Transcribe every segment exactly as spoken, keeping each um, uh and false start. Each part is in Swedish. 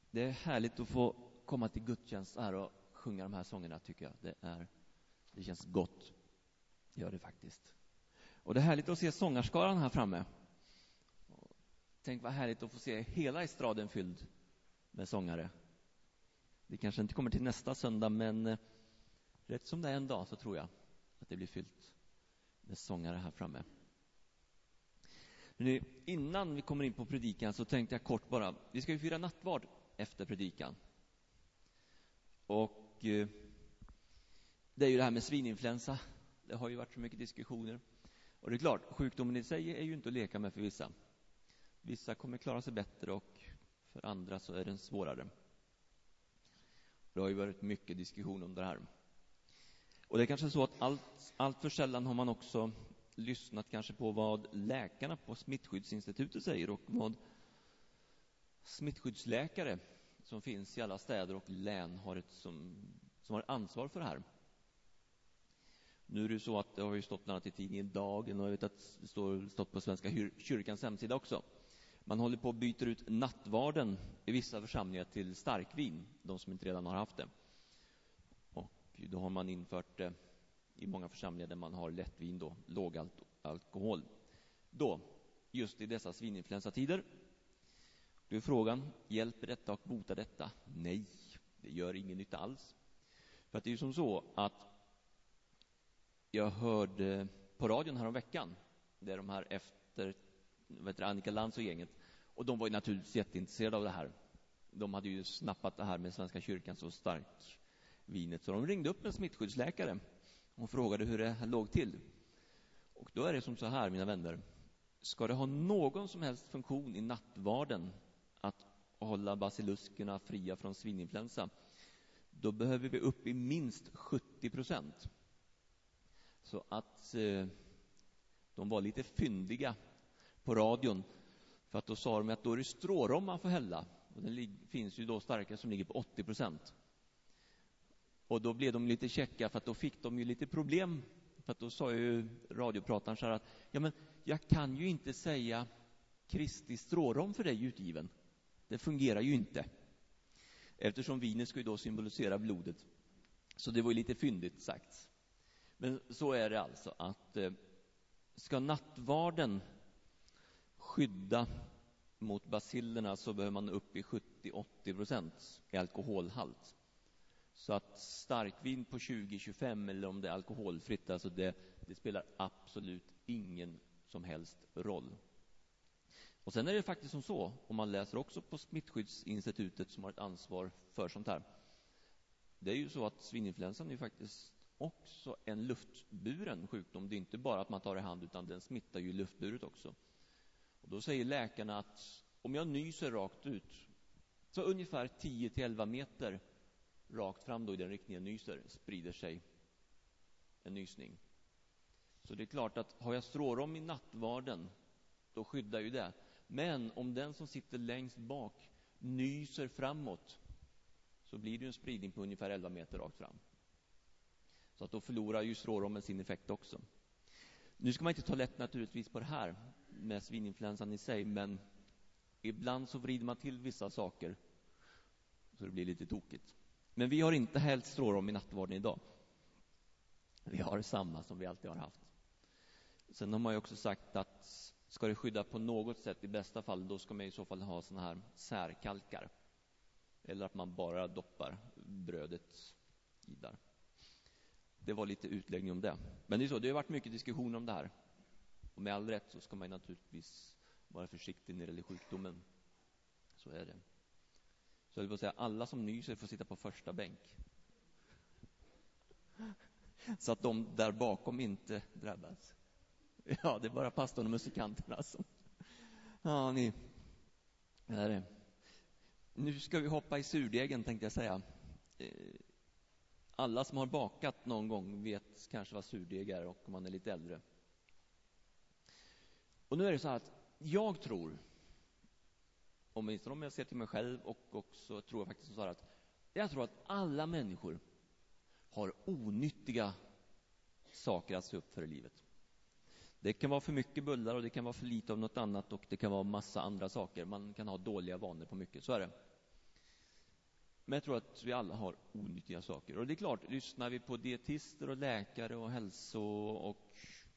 Det är härligt att få komma till gudstjänst här och sjunga de här sångerna, tycker jag. Det, är, det känns gott. Det gör det faktiskt. Och det är härligt att se sångarskaran här framme. Tänk vad härligt att få se hela estraden fylld med sångare. Det kanske inte kommer till nästa söndag, men rätt som det är en dag så tror jag att det blir fyllt med sångare här framme. Nu, innan vi kommer in på predikan så tänkte jag kort bara, vi ska ju fira nattvard efter predikan. Och eh, det är ju det här med svininfluensa. Det har ju varit så mycket diskussioner. Och det är klart, sjukdomen i sig är ju inte att leka med för vissa. Vissa kommer klara sig bättre och för andra så är den svårare. Det har ju varit mycket diskussion om det här. Och det är kanske så att allt, allt för sällan har man också lyssnat kanske på vad läkarna på Smittskyddsinstitutet säger och vad smittskyddsläkare som finns i alla städer och län har ett som, som har ansvar för det här. Nu är det så att det har ju stått bland annat i tidningen Dagen och jag vet att det står stått på Svenska kyrkans hemsida också. Man håller på att byta ut nattvarden i vissa församlingar till starkvin, de som inte redan har haft det. Och då har man infört det i många församlingar där man har lättvin då, låg al- alkohol. Då, just i dessa svininfluensatider. Då är frågan, hjälper detta och botar detta? Nej, det gör ingen nytta alls. För att det är ju som så att jag hörde på radion här om veckan, där de här efter vet du, Annika Lantz och gänget, och de var ju naturligtvis jätteintresserade av det här. De hade ju snappat det här med Svenska kyrkan så stark vinet, så de ringde upp en smittskyddsläkare och frågade hur det låg till. Och då är det som så här, mina vänner. Ska det ha någon som helst funktion i nattvarden att hålla basiluskerna fria från svininfluensa, då behöver vi upp i minst sjuttio procent. Så att eh, de var lite fyndiga på radion, för att då sa de att då är det strårom man får hälla. Och det lig- finns ju då starka som ligger på åttio procent. Och då blev de lite checka, för att då fick de ju lite problem. För att då sa ju radioprataren så här att ja, men jag kan ju inte säga Kristi strårom för dig utgiven. Det fungerar ju inte. Eftersom vinet ska ju då symbolisera blodet. Så det var ju lite fyndigt sagt. Men så är det alltså att eh, ska nattvarden skydda mot bacillerna så behöver man upp i sjuttio till åttio procent i alkoholhalt. Så att starkvin på tjugo till tjugofem eller om det är alkoholfritt, alltså det, det spelar absolut ingen som helst roll. Och sen är det faktiskt som så, om man läser också på Smittskyddsinstitutet som har ett ansvar för sånt här. Det är ju så att svininfluensan är ju faktiskt också en luftburen sjukdom. Det är inte bara att man tar i hand, utan den smittar ju luftburet också. Och då säger läkarna att om jag nyser rakt ut, så ungefär tio till elva meter rakt fram då i den riktningen nyser, sprider sig en nysning. Så det är klart att har jag strårom i nattvarden, då skyddar ju det. Men om den som sitter längst bak nyser framåt, så blir det en spridning på ungefär elva meter rakt fram. Så att då förlorar ju strårommen sin effekt också. Nu ska man inte ta lätt naturligtvis på det här med svininfluensan i sig, men ibland så vrider man till vissa saker så det blir lite tokigt. Men vi har inte helt strårom i nattvarden idag. Vi har samma som vi alltid har haft. Sen har man ju också sagt att ska det skydda på något sätt, i bästa fall, då ska man i så fall ha såna här särkalkar. Eller att man bara doppar brödet i där. Det var lite utläggning om det. Men det är så, det har varit mycket diskussion om det här. Och med all rätt så ska man naturligtvis vara försiktig när det gäller sjukdomen. Så är det. Så jag vill bara säga, alla som nyser får sitta på första bänk. Så att de där bakom inte drabbas. Ja, det är bara pastorn och musikanterna som... Ja, ni... Det är det. Nu ska vi hoppa i surdegen, tänkte jag säga. Alla som har bakat någon gång vet kanske vad surdeg är, och om man är lite äldre. Och nu är det så här att jag tror, om jag ser till mig själv, och också tror jag faktiskt så här att jag tror att alla människor har onyttiga saker att se upp för i livet. Det kan vara för mycket bullar och det kan vara för lite av något annat, och det kan vara massa andra saker. Man kan ha dåliga vanor på mycket, så är det. Men jag tror att vi alla har onyttiga saker. Och det är klart, lyssnar vi på dietister och läkare och hälso och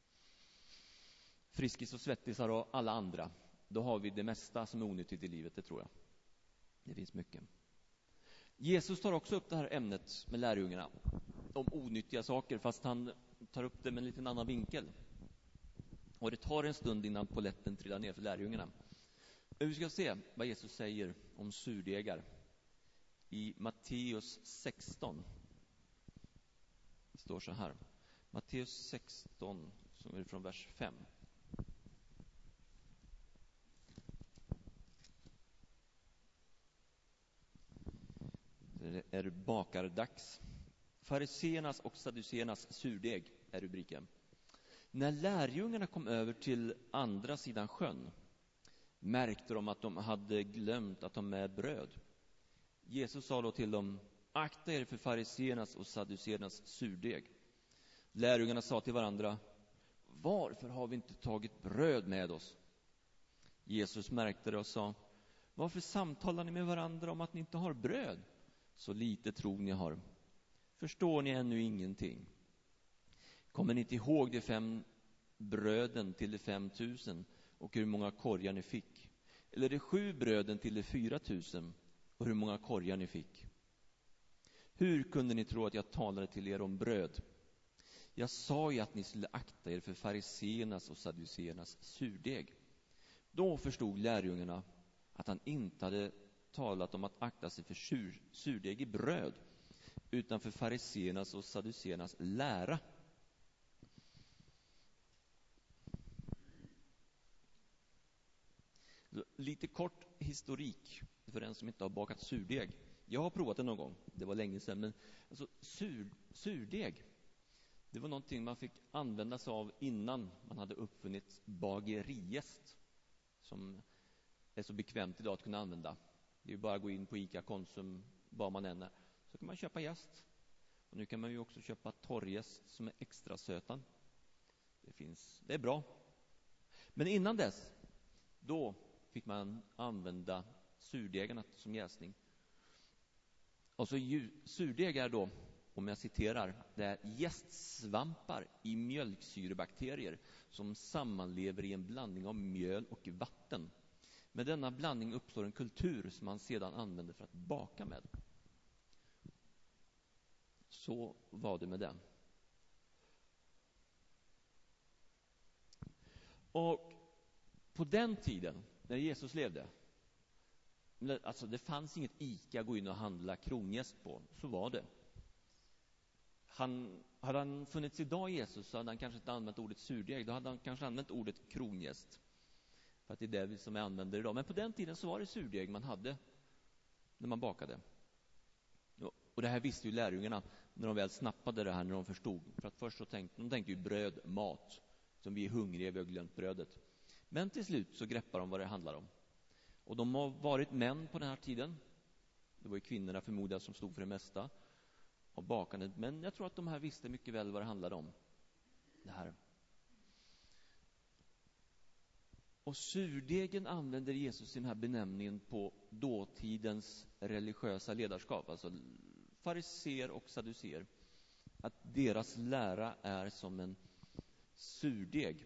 friskis och svettisar och alla andra, då har vi det mesta som är onyttigt i livet, det tror jag. Det finns mycket. Jesus tar också upp det här ämnet med lärjungarna om onyttiga saker, fast han tar upp det med en liten annan vinkel. Och det tar en stund innan polletten trillar ner för lärjungarna. Vi ska se vad Jesus säger om surdegar i Matteus sexton. Det står så här. Matteus sexton, som är från vers fem. Det är bakardags. Fariseernas och sadduceernas surdeg är rubriken. När lärjungarna kom över till andra sidan sjön märkte de att de hade glömt att ta med bröd. Jesus sa då till dem: akta er för fariseernas och sadduceernas surdeg. Lärjungarna sa till varandra: varför har vi inte tagit bröd med oss? Jesus märkte det och sa: varför samtalar ni med varandra om att ni inte har bröd? Så lite tro ni har. Förstår ni ännu ingenting? Kommer ni inte ihåg de fem bröden till de fem tusen och hur många korgar ni fick? Eller de sju bröden till de fyra tusen och hur många korgar ni fick? Hur kunde ni tro att jag talade till er om bröd? Jag sa ju att ni skulle akta er för fariseernas och sadduceernas surdeg. Då förstod lärjungarna att han inte hade talat om att akta sig för sur, surdeg i bröd, utan för fariseernas och sadduceernas lära. Lite kort historik för den som inte har bakat surdeg. Jag har provat det någon gång, det var länge sedan. Men alltså, sur, surdeg, det var någonting man fick använda sig av innan man hade uppfunnit bageriest, som är så bekvämt idag att kunna använda. Det är ju bara att gå in på Ica, Konsum, var man än är, så kan man köpa jäst. Och nu kan man ju också köpa torrjäst som är extra sötan. Det finns, det är bra. Men innan dess, då fick man använda surdegarna som jäsning. Och så surdeg är då, om jag citerar, det är jästsvampar i mjölksyrebakterier som sammanlever i en blandning av mjöl och vatten. Med denna blandning uppstår en kultur som man sedan använder för att baka med. Så var det med det. Och på den tiden, när Jesus levde, alltså det fanns inget Ica att gå in och handla kronjäst på, så var det. Han, hade han funnits idag, Jesus, så hade han kanske inte använt ordet surdeg, då hade han kanske använt ordet kronjäst. För att det är det som jag använder idag. Men på den tiden så var det surdeg man hade när man bakade. Och det här visste ju lärjungarna när de väl snappade det här, när de förstod. För att först så tänkte de tänkte ju bröd, mat, som vi är hungriga, vi har glömt brödet. Men till slut så greppar de vad det handlar om. Och de har varit män på den här tiden. Det var ju kvinnorna förmodligen som stod för det mesta av bakandet. Men jag tror att de här visste mycket väl vad det handlade om. Det här. Och surdegen använder Jesus i den här benämningen på dåtidens religiösa ledarskap, alltså fariseer och sadduceer, att deras lära är som en surdeg.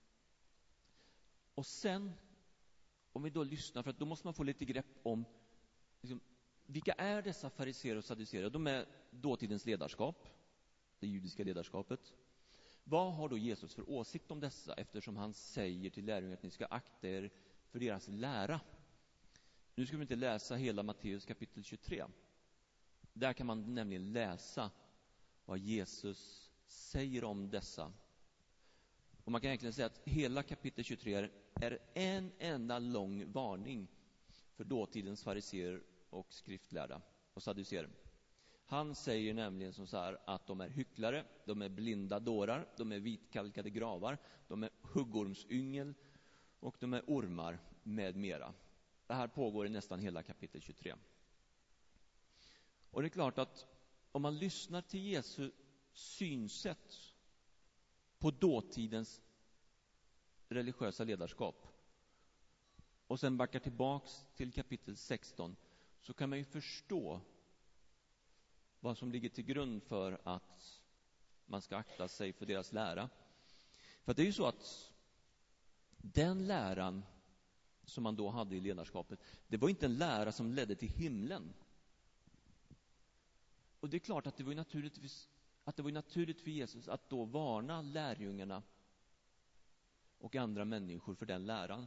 Och sen, om vi då lyssnar, för att då måste man få lite grepp om liksom, vilka är dessa fariseer och sadduceer? De är dåtidens ledarskap, det judiska ledarskapet. Vad har då Jesus för åsikt om dessa, eftersom han säger till lärjungarna att ni ska akta er för deras lära? Nu ska vi inte läsa hela Matteus kapitel tjugotre. Där kan man nämligen läsa vad Jesus säger om dessa. Och man kan egentligen säga att hela kapitel tjugotre är en enda lång varning för dåtidens fariseer och skriftlärda och sadduceer. Han säger nämligen som så här att de är hycklare, de är blinda dårar, de är vitkalkade gravar, de är huggormsyngel och de är ormar med mera. Det här pågår i nästan hela kapitel tjugotre. Och det är klart att om man lyssnar till Jesu synsätt på dåtidens religiösa ledarskap och sen backar tillbaks till kapitel sexton, så kan man ju förstå vad som ligger till grund för att man ska akta sig för deras lära. För att det är ju så att den läran som man då hade i ledarskapet, det var inte en lära som ledde till himlen. Och det är klart att det var naturligtvis att det var naturligt för Jesus att då varna lärjungarna och andra människor för den läran.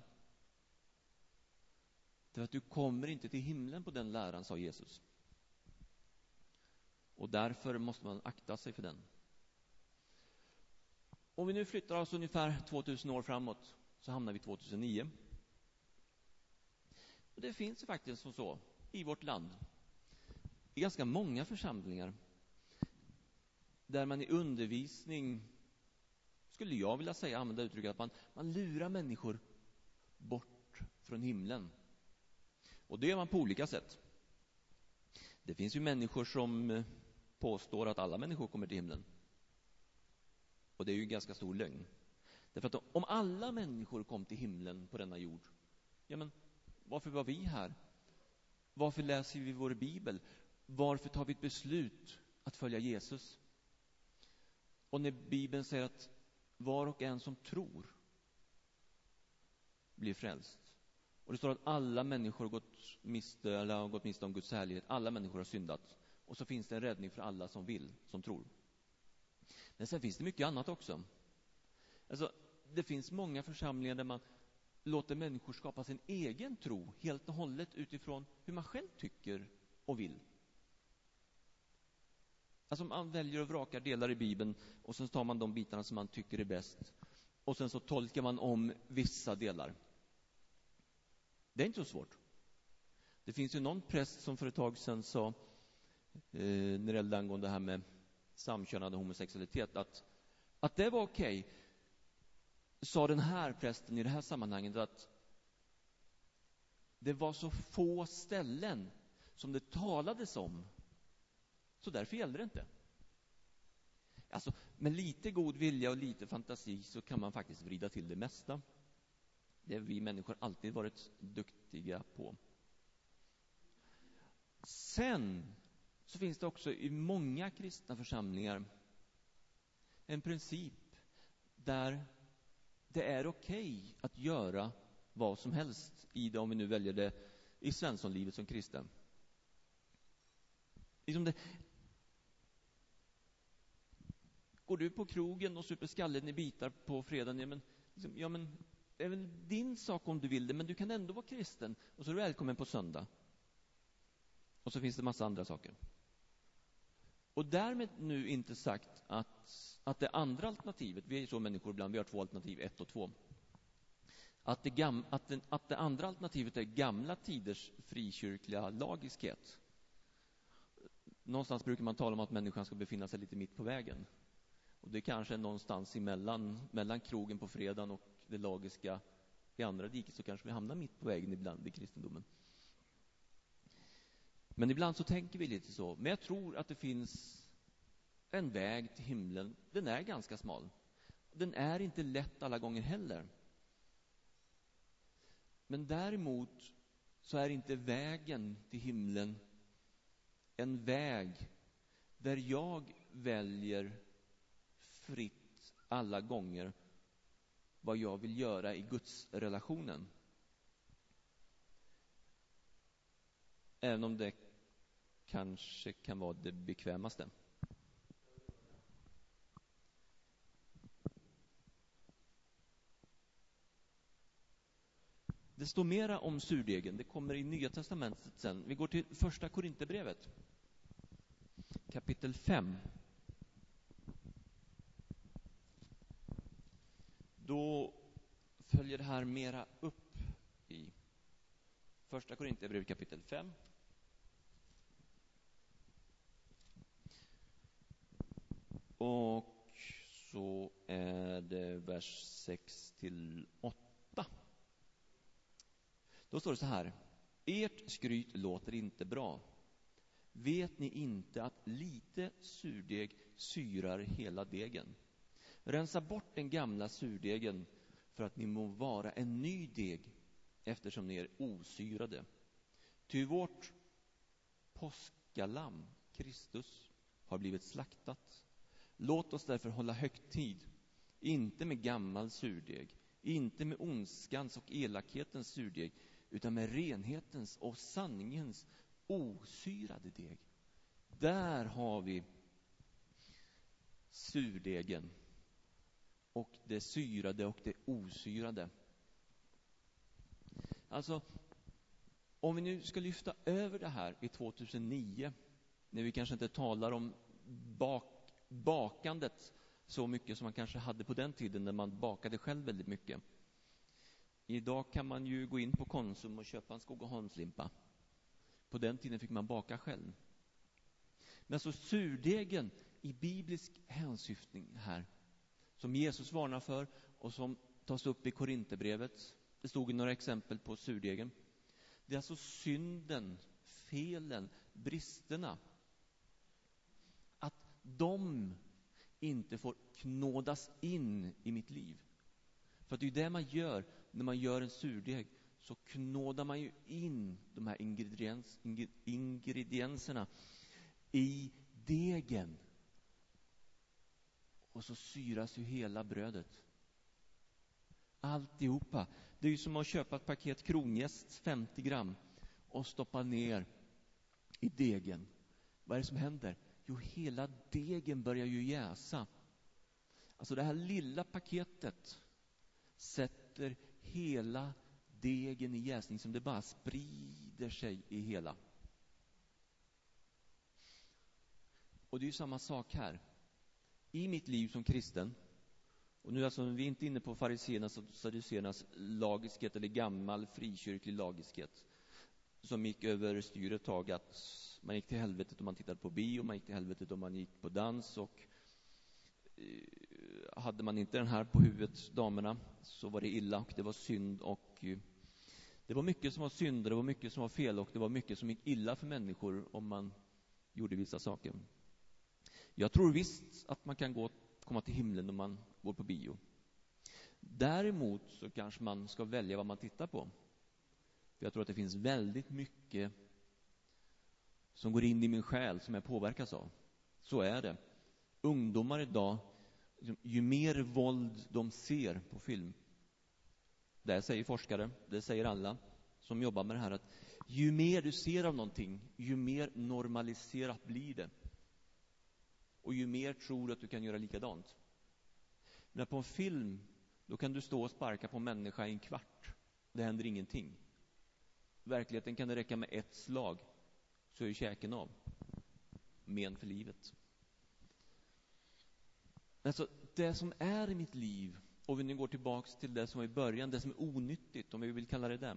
Det är att du kommer inte till himlen på den läran, sa Jesus. Och därför måste man akta sig för den. Om vi nu flyttar oss ungefär tvåtusen år framåt så hamnar vi tvåtusenio. Och det finns ju faktiskt som så i vårt land i ganska många församlingar där man i undervisning, skulle jag vilja säga, använda uttrycket att man, man lurar människor bort från himlen. Och det gör man på olika sätt. Det finns ju människor som påstår att alla människor kommer till himlen. Och det är ju en ganska stor lögn. Därför att om alla människor kom till himlen på denna jord, ja men varför var vi här? Varför läser vi vår bibel? Varför tar vi ett beslut att följa Jesus? Och när Bibeln säger att var och en som tror blir frälst. Och det står att alla människor har gått miste, eller har gått miste om Guds härlighet. Alla människor har syndat. Och så finns det en räddning för alla som vill, som tror. Men sen finns det mycket annat också. Alltså, det finns många församlingar där man låter människor skapa sin egen tro helt och hållet utifrån hur man själv tycker och vill. Alltså man väljer och vrakar delar i Bibeln och sen tar man de bitarna som man tycker är bäst. Och sen så tolkar man om vissa delar. Det är inte så svårt. Det finns ju någon präst som för ett tag sedan sa eh, när det gällde angående det här med samkönad homosexualitet att, att det var okej. Okay. Sa den här prästen i det här sammanhanget att det var så få ställen som det talades om. Så därför gällde det inte. Alltså, med lite god vilja och lite fantasi så kan man faktiskt vrida till det mesta. Det har vi människor alltid varit duktiga på. Sen så finns det också i många kristna församlingar en princip där det är okej att göra vad som helst i det, om vi nu väljer det i svenssonlivet som kristen. Liksom det, går du på krogen och super skallen i bitar på fredagen, ja men, liksom, ja men det är väl din sak om du vill det, men du kan ändå vara kristen och så är du välkommen på söndag. Och så finns det massa andra saker. Och därmed nu inte sagt att, att det andra alternativet, vi är ju så människor ibland, vi har två alternativ, ett och två. Att det, gam, att, den, att det andra alternativet är gamla tiders frikyrkliga lagiskhet. Någonstans brukar man tala om att människan ska befinna sig lite mitt på vägen. Och det kanske är någonstans emellan, mellan krogen på fredagen och det lagiska i andra diket, så kanske vi hamnar mitt på vägen ibland i kristendomen. Men ibland så tänker vi lite så. Men jag tror att det finns en väg till himlen. Den är ganska smal. Den är inte lätt alla gånger heller. Men däremot så är inte vägen till himlen en väg där jag väljer fritt alla gånger vad jag vill göra i Guds relationen. Även om det kanske kan vara det bekvämaste. Det står mera om surdegen. Det kommer i Nya testamentet sen. Vi går till första Korinthierbrevet. Kapitel fem. Då följer det här mera upp i första Korinthierbrevet kapitel fem. Och så är det vers sex till åtta. Då står det så här: ert skryt låter inte bra. Vet ni inte att lite surdeg syrar hela degen? Rensa bort den gamla surdegen för att ni må vara en ny deg, eftersom ni är osyrade. Ty vårt påskalamm Kristus har blivit slaktat. Låt oss därför hålla högtid, inte med gammal surdeg, inte med ondskans och elakhetens surdeg, utan med renhetens och sanningens osyrade deg. Där har vi surdegen och det syrade och det osyrade. Alltså, om vi nu ska lyfta över det här i tjugohundranio, när vi kanske inte talar om bak, bakandet så mycket som man kanske hade på den tiden när man bakade själv väldigt mycket. Idag kan man ju gå in på Konsum och köpa en Skogaholmslimpa. På den tiden fick man baka själv. Men så surdegen i biblisk hänsyftning här, som Jesus varnar för och som tas upp i Korinthierbrevet. Det stod i några exempel på surdegen. Det är alltså synden, felen, bristerna. Att de inte får knådas in i mitt liv. För det är det man gör när man gör en surdeg. Så knådar man ju in de här ingrediens, ingredienserna i degen. Och så syras ju hela brödet. Alltihopa. Det är ju som att köpa ett paket kronjäst, femtio gram, och stoppa ner i degen. Vad är det som händer? Jo, hela degen börjar ju jäsa. Alltså det här lilla paketet sätter hela degen i jäsning som det bara sprider sig i hela. Och det är ju samma sak här. I mitt liv som kristen, och nu alltså vi är inte inne på fariséernas och sadduceernas lagiskhet eller gammal frikyrklig lagiskhet som gick över styr ett tag, att man gick till helvetet om man tittade på bio, man gick till helvetet om man gick på dans, och eh, hade man inte den här på huvudet, damerna, så var det illa och det var synd, och eh, det var mycket som var synd, det var mycket som var fel, och det var mycket som gick illa för människor om man gjorde vissa saker. Jag tror visst att man kan gå komma till himlen om man går på bio. Däremot så kanske man ska välja vad man tittar på. För jag tror att det finns väldigt mycket som går in i min själ som jag påverkas av. Så är det. Ungdomar idag, ju mer våld de ser på film, det säger forskare, det säger alla som jobbar med det här, att ju mer du ser av någonting, ju mer normaliserat blir det. Och ju mer tror du att du kan göra likadant. Men på en film, då kan du stå och sparka på en människa i en kvart. Det händer ingenting. I verkligheten kan det räcka med ett slag, så är ju käken av. Men för livet. Alltså, det som är i mitt liv, och vi nu går tillbaks till det som var i början, det som är onyttigt, om vi vill kalla det det.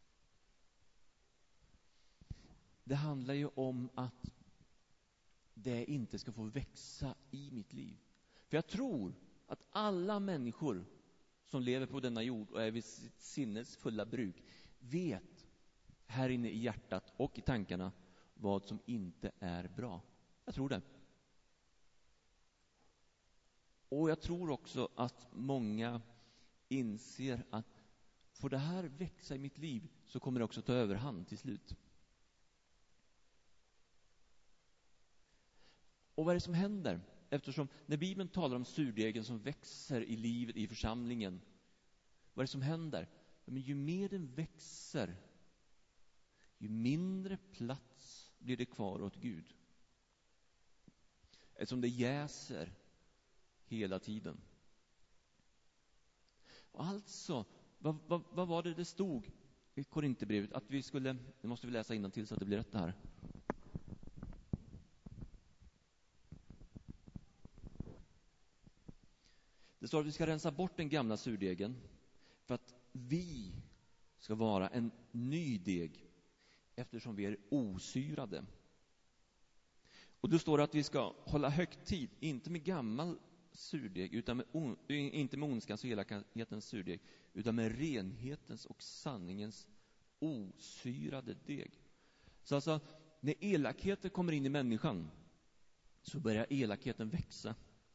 Det handlar ju om att det inte ska få växa i mitt liv. För jag tror att alla människor som lever på denna jord och är vid sitt sinnes fulla bruk vet här inne i hjärtat och i tankarna vad som inte är bra. Jag tror det. Och jag tror också att många inser att får det här växa i mitt liv, så kommer det också ta överhand till slut. Och vad är det som händer? Eftersom när Bibeln talar om surdegen som växer i livet i församlingen, vad är det som händer? Men ju mer den växer, ju mindre plats blir det kvar åt Gud. Eftersom det jäser hela tiden. Och alltså, vad, vad, vad var det det stod i Korinthierbrevet? Att vi skulle, nu måste vi läsa innantill så att det blir rätt här. Det står att vi ska rensa bort den gamla surdegen för att vi ska vara en ny deg, eftersom vi är osyrade. Och då står det att vi ska hålla högtid, inte med gammal surdeg, utan med on, inte med ondskans och elakhetens surdeg, utan med renhetens och sanningens osyrade deg. Så alltså, när elakheten kommer in i människan, så börjar elakheten växa.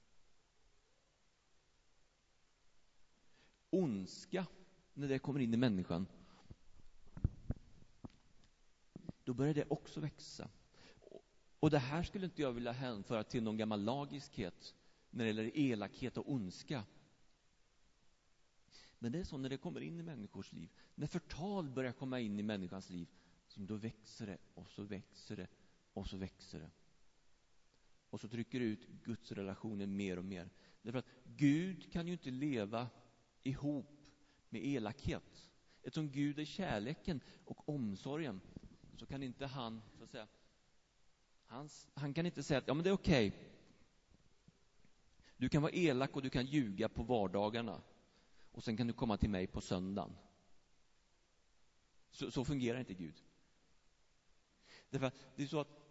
Ondska, när det kommer in i människan, då börjar det också växa. Och det här skulle inte jag vilja hänföra till någon gammal lagiskhet när det gäller elakhet och ondska. Men det är så när det kommer in i människors liv. När förtal börjar komma in i människans liv, som då växer det och så växer det och så växer det. Och så trycker det ut Guds relationer mer och mer. Därför att Gud kan ju inte leva ihop med elakhet. Eftersom Gud är kärleken och omsorgen, så kan inte han, så att säga, hans, han kan inte säga att ja, men det är okej. Okay. Du kan vara elak och du kan ljuga på vardagarna. Och sen kan du komma till mig på söndagen. Så, så fungerar inte Gud. Därför att det är så att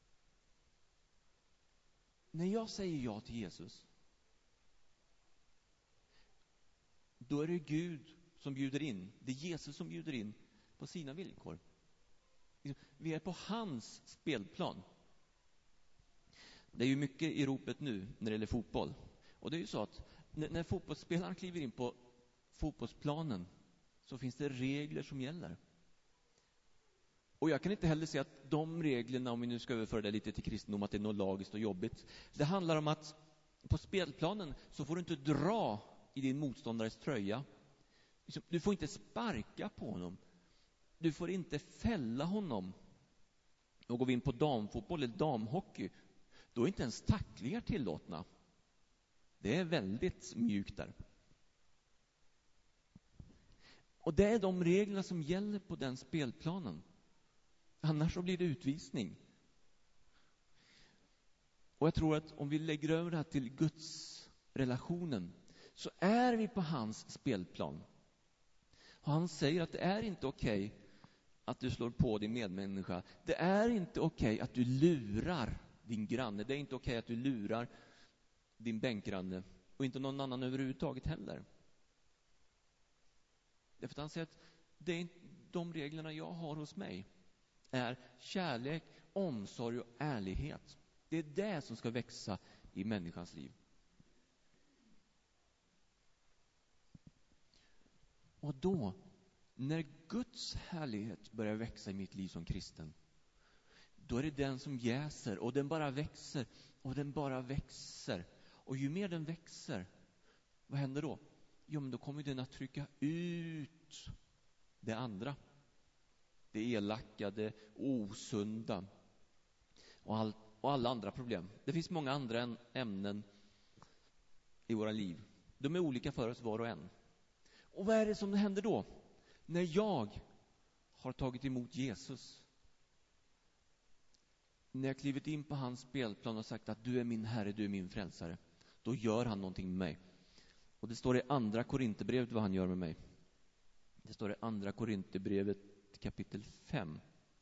när jag säger ja till Jesus, då är det Gud som bjuder in. Det är Jesus som bjuder in på sina villkor. Vi är på hans spelplan. Det är ju mycket i ropet nu när det gäller fotboll. Och det är ju så att när, när fotbollsspelaren kliver in på fotbollsplanen, så finns det regler som gäller. Och jag kan inte heller säga att de reglerna, om vi nu ska överföra det lite till kristendom, att det är något lagiskt och jobbigt. Det handlar om att på spelplanen så får du inte dra i din motståndares tröja. Du får inte sparka på honom. Du får inte fälla honom. Och går vi in på damfotboll eller damhockey, då är inte ens tacklingar tillåtna. Det är väldigt mjukt där. Och det är de reglerna som gäller på den spelplanen. Annars så blir det utvisning. Och jag tror att om vi lägger över det här till Guds relationen, så är vi på hans spelplan. Och han säger att det är inte okej att du slår på din medmänniska. Det är inte okej att du lurar din granne. Det är inte okej att du lurar din bänkgranne. Och inte någon annan överhuvudtaget heller. Därför att han säger att det är inte de reglerna jag har hos mig är kärlek, omsorg och ärlighet. Det är det som ska växa i människans liv. Och då, när Guds härlighet börjar växa i mitt liv som kristen, då är det den som jäser, och den bara växer och den bara växer. Och ju mer den växer, vad händer då? Jo, men då kommer den att trycka ut det andra. Det elaka, det osunda och, all, och alla andra problem. Det finns många andra ämnen i våra liv. De är olika för oss var och en. Och vad är det som händer då? När jag har tagit emot Jesus, när jag klivit in på hans spelplan och sagt att du är min Herre, du är min frälsare, då gör han någonting med mig. Och det står i andra Korinthierbrevet vad han gör med mig. Det står i andra Korinthierbrevet kapitel fem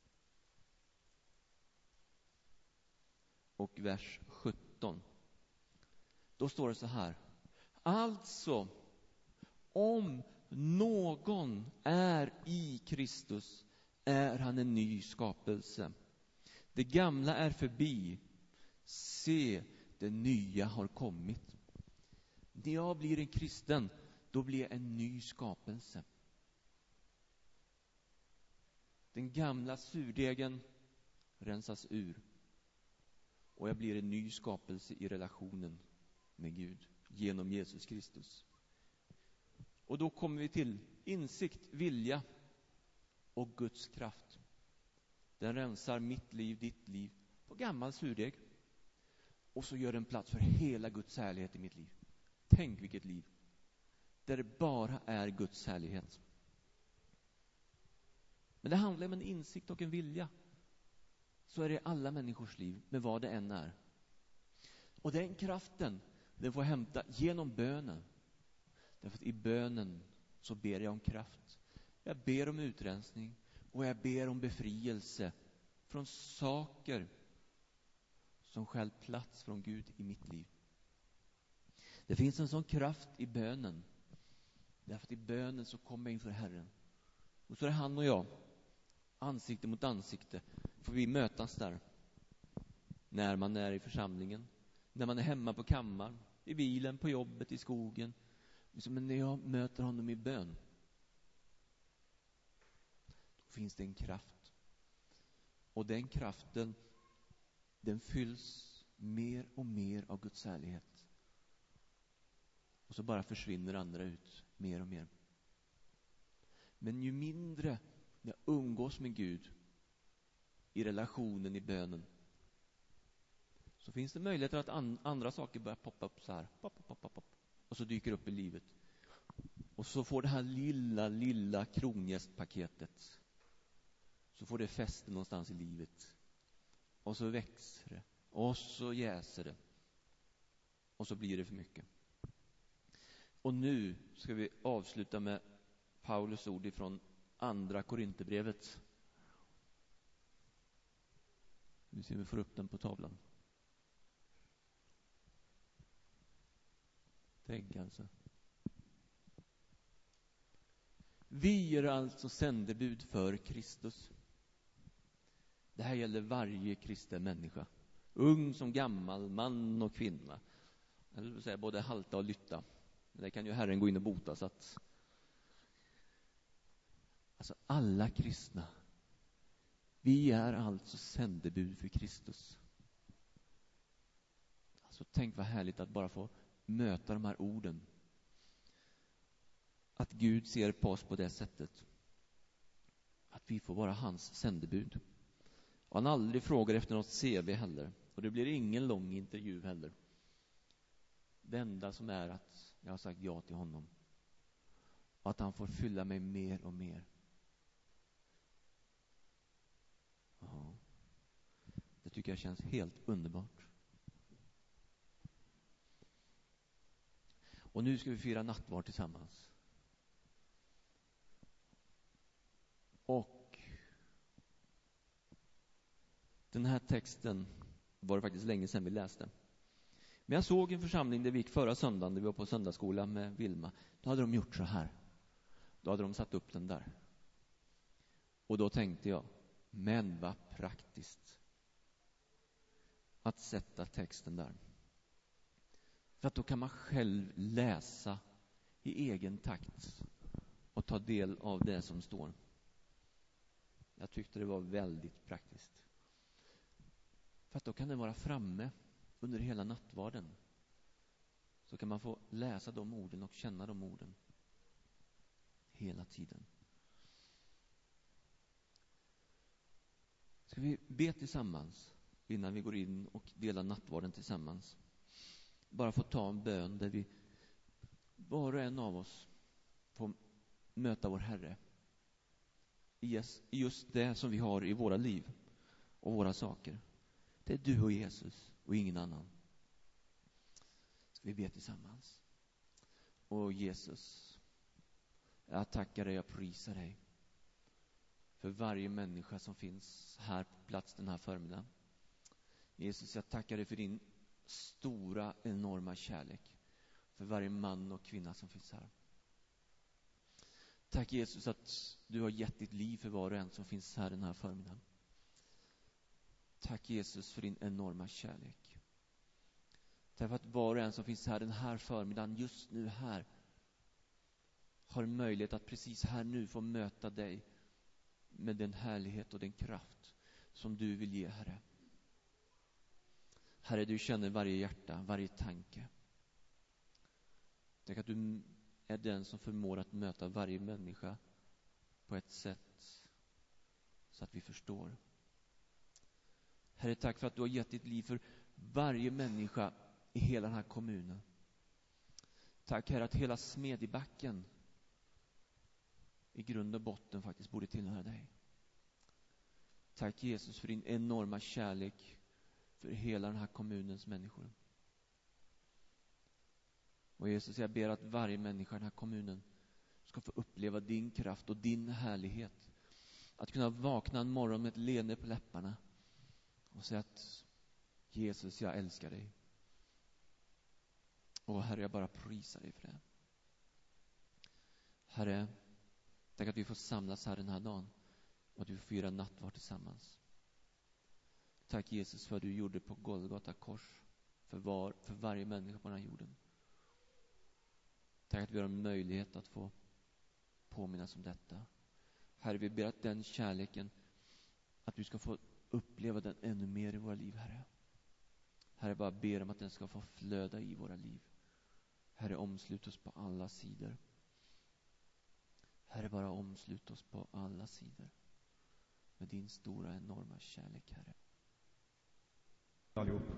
och vers sjutton. Då står det så här: alltså, om någon är i Kristus är han en ny skapelse. Det gamla är förbi. Se, det nya har kommit. När jag blir en kristen, då blir jag en ny skapelse. Den gamla surdegen rensas ur. Och jag blir en ny skapelse i relationen med Gud genom Jesus Kristus. Och då kommer vi till insikt, vilja och Guds kraft. Den rensar mitt liv, ditt liv på gammal surdeg. Och så gör den plats för hela Guds härlighet i mitt liv. Tänk vilket liv. Där det bara är Guds härlighet. Men det handlar om en insikt och en vilja. Så är det i alla människors liv, med vad det än är. Och den kraften, den får jag hämta genom bönen. Därför att i bönen så ber jag om kraft. Jag ber om utrensning. Och jag ber om befrielse från saker som stjäl plats från Gud i mitt liv. Det finns en sån kraft i bönen. Därför att i bönen så kommer jag inför Herren. Och så är det han och jag, ansikte mot ansikte, får vi mötas där. När man är i församlingen, när man är hemma på kammaren, i bilen, på jobbet, i skogen. Men när jag möter honom i bön, då finns det en kraft. Och den kraften den fylls mer och mer av Guds härlighet. Och så bara försvinner andra ut mer och mer. Men ju mindre jag umgås med Gud i relationen, i bönen, så finns det möjligheter att an- andra saker börjar poppa upp så här. Pop, pop, pop, pop, och så dyker upp i livet. Och så får det här lilla, lilla kronjästpaketet, så får det fäste någonstans i livet. Och så växer det. Och så jäser det. Och så blir det för mycket. Och nu ska vi avsluta med Paulus ord ifrån andra Korinthierbrevet. Vi ser om vi får upp den på tavlan. Tänk alltså. Vi är alltså sändebud för Kristus. Det här gäller varje kristen människa. Ung som gammal, man och kvinna. Eller vill säga både halta och lytta. Det kan ju Herren gå in och bota, så att alltså alla kristna, vi är alltså sändebud för Kristus. Alltså tänk vad härligt att bara få möta de här orden. Att Gud ser på oss på det sättet. Att vi får vara hans sändebud. Och han aldrig frågar efter något C V heller. Och det blir ingen lång intervju heller. Det enda som är att jag har sagt ja till honom. Och att han får fylla mig mer och mer. Ja. Det tycker jag känns helt underbart. Och nu ska vi fira nattvard tillsammans. Och den här texten var det faktiskt länge sedan vi läste. Men jag såg en församling där vi gick förra söndagen, där vi var på söndagsskola med Vilma. Då hade de gjort så här. Då hade de satt upp den där. Och då tänkte jag, men vad praktiskt att sätta texten där. För att då kan man själv läsa i egen takt och ta del av det som står. Jag tyckte det var väldigt praktiskt. För att då kan den vara framme under hela nattvarden. Så kan man få läsa de orden och känna de orden hela tiden. Ska vi be tillsammans innan vi går in och delar nattvarden tillsammans? Bara få ta en bön där vi, var och en av oss, får möta vår Herre i just det som vi har i våra liv och våra saker. Det är du och Jesus och ingen annan. Ska vi be tillsammans? Och Jesus, jag tackar dig och prisar dig för varje människa som finns här på plats den här förmiddagen. Jesus, jag tackar dig för din stora, enorma kärlek för varje man och kvinna som finns här. Tack Jesus att du har gett ditt liv för var och en som finns här den här förmiddagen. Tack Jesus för din enorma kärlek. Tack för att var och en som finns här den här förmiddagen, just nu här, har möjlighet att precis här nu få möta dig med den härlighet och den kraft som du vill ge, Herre. Herre, du känner varje hjärta, varje tanke. Tack att du är den som förmår att möta varje människa på ett sätt så att vi förstår. Herre, tack för att du har gett ditt liv för varje människa i hela den här kommunen. Tack Herre att hela Smedjebacken i grund och botten faktiskt borde tillhöra dig. Tack Jesus för din enorma kärlek för hela den här kommunens människor. Och Jesus, jag ber att varje människa i den här kommunen ska få uppleva din kraft och din härlighet. Att kunna vakna en morgon med ett leende på läpparna och säga att Jesus, jag älskar dig. Och Herre, jag bara prisar dig för det. Herre, tack att vi får samlas här den här dagen och att vi får fira nattvard tillsammans. Tack Jesus för att du gjorde på Golgata kors för, var, för varje människa på den här jorden. Tack att vi har en möjlighet att få påminnas om detta. Herre, vi ber att den kärleken, att du ska få uppleva den ännu mer i våra liv, Herre. Herre, bara ber om att den ska få flöda i våra liv. Herre, omslut oss på alla sidor. Herre, bara omslut oss på alla sidor med din stora, enorma kärlek, Herre. Allihop.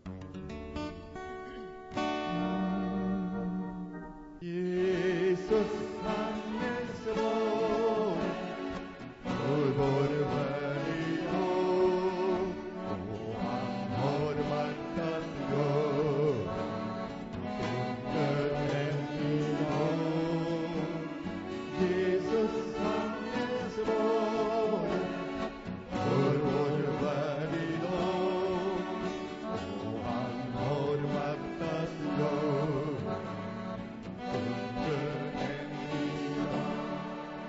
Jesus, han är svår för vår värld idag, och han har makt att göra under en idag. Jesus, han är svår för vår värld idag, och han har makt att göra under en idag.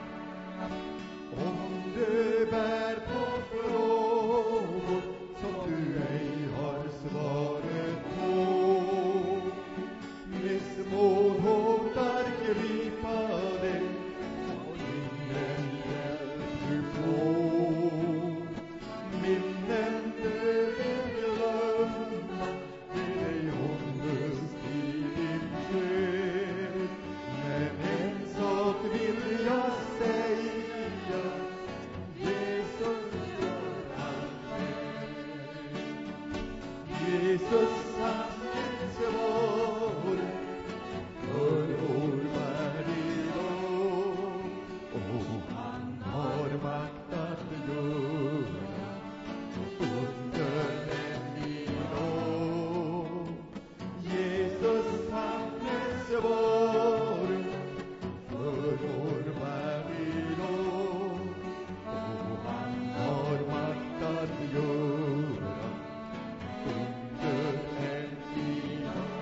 Om du bär på frågor som du ej har svaret på, med små hotar gripa dig och ingen hjälp du får. Minnen du vill glömma, det dig ångest i din själ. Men en sak vill jag säga, Jesus gör allt väl. Jesus, han är svår för vår värld idag, och han har makt att göra under en idag. Jesus, han är svår för vår värld idag, och han har makt att göra under en idag.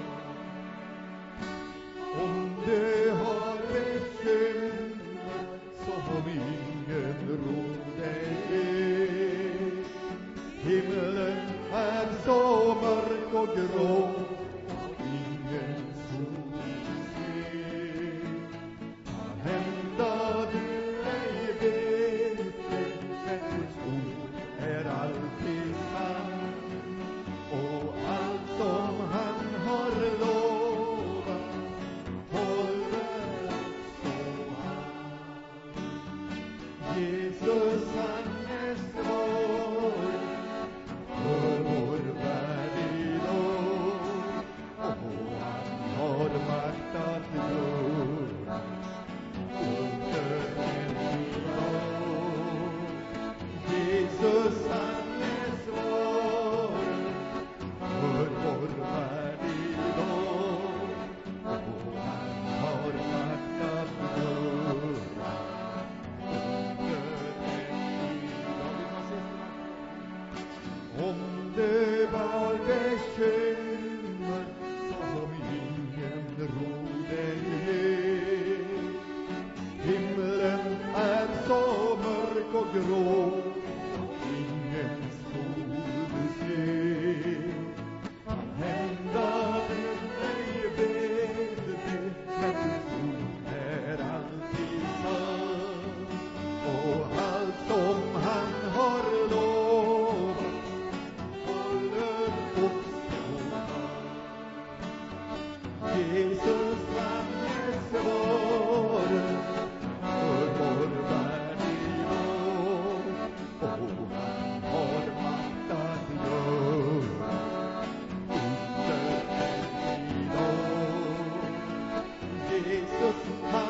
Om du har bekymmer som ingen råd dig ge, himlen är så mörk och grå, ingen sol se. Kan hända du ej vet det, men Guds ord är alltid sant, och allt som han har lovat håller också han. Jesus, han är svår för vår värld idag, och han har makt att göra under en idag. Jesus, han är svår för vår värld idag, och han har makt att göra under en idag. Om du var bekymmer som ingen råd dig ge, himlen är så mörk och grå, och ingen sol du ser. Kan hända du ej vet det, men Guds ord är alltid sant, och allt som han har lovat håller också han. Jesus, han är svår för vår värld idag, och han har makt att göra under en idag. Jesus, han